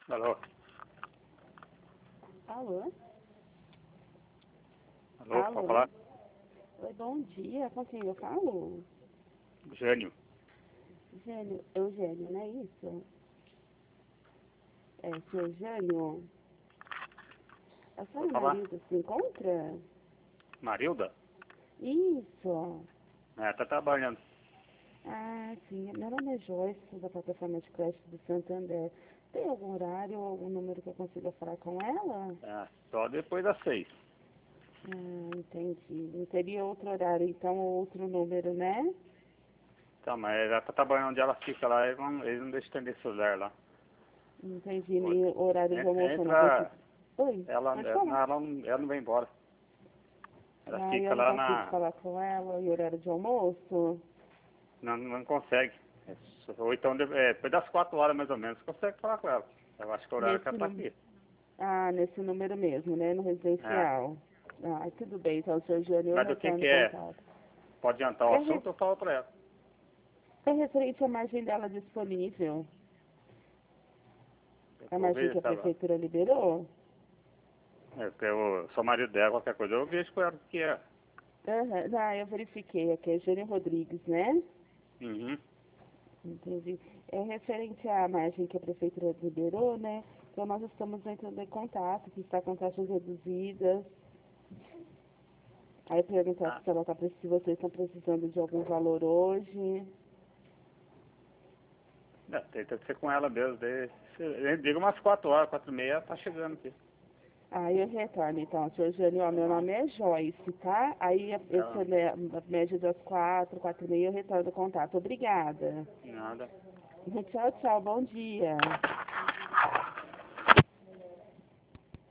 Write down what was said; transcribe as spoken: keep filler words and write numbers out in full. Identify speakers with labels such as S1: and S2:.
S1: Alô?
S2: Alô?
S1: Alô,
S2: Alô?
S1: pode falar?
S2: Oi, bom dia. Com quem eu falo?
S1: Gênio.
S2: Gênio, Eugênio, não é isso? É, seu Eugênio, a
S1: Pode
S2: senhora
S1: falar?
S2: Marilda se encontra?
S1: Marilda?
S2: Isso.
S1: É, tá trabalhando.
S2: Ah, sim. Meu nome é Joyce, da plataforma de crédito do Santander. Tem algum horário ou algum número que eu consiga falar com ela?
S1: É, só depois das seis.
S2: Ah, entendi. Não teria outro horário, então, ou outro número, né?
S1: Tá, mas ela tá trabalhando onde ela fica lá, eles não, eles não deixam atender celular lá.
S2: Entendi.
S1: Oi.
S2: Nem horário de
S1: En-
S2: almoço eu não consigo.
S1: Entra,
S2: Oi,
S1: ela,
S2: pode
S1: ela, não,
S2: falar.
S1: ela não ela não vem embora. Ela
S2: Ah,
S1: fica
S2: eu não
S1: lá
S2: consigo
S1: na...
S2: falar com ela em horário de almoço?
S1: Não, não consegue. É, ou então, de- é, depois das quatro horas mais ou menos, consegue falar com ela. Eu acho que é o horário que
S2: Nesse,
S1: ela tá
S2: nú-
S1: aqui.
S2: ah, nesse número mesmo, né? No
S1: É.
S2: residencial. Ah, tudo bem, então, seu Jânio, eu
S1: Mas do que
S2: retorno
S1: que
S2: o
S1: é?
S2: contato.
S1: Pode adiantar o
S2: É, re-
S1: assunto, eu falo pra ela.
S2: é referente à margem dela disponível.
S1: Eu
S2: A
S1: vou
S2: margem
S1: ver
S2: que a
S1: se ela...
S2: prefeitura liberou?
S1: É, porque eu sou marido dela, qualquer coisa, eu vejo com ela o que é.
S2: Aham, ah, eu verifiquei aqui, é Jânio Rodrigues, né?
S1: Uhum.
S2: Entendi. É referente à margem que a prefeitura liberou, né? Então nós estamos entrando em contato, que está com taxas reduzidas. Aí perguntar
S1: Ah,
S2: se, ela tá, pre- se vocês estão precisando de algum valor hoje.
S1: é, tenta ser com ela mesmo. Daí, se- diga umas quatro horas, quatro e meia, ela tá chegando aqui.
S2: Aí eu retorno, então, senhor Jânio, ó,
S1: Tá
S2: meu
S1: bom?
S2: nome é Joyce, tá? Aí
S1: Ela,
S2: esse é a média das quatro, quatro e meia, eu retorno o contato. Obrigada.
S1: nada.
S2: Tchau, tchau, bom dia.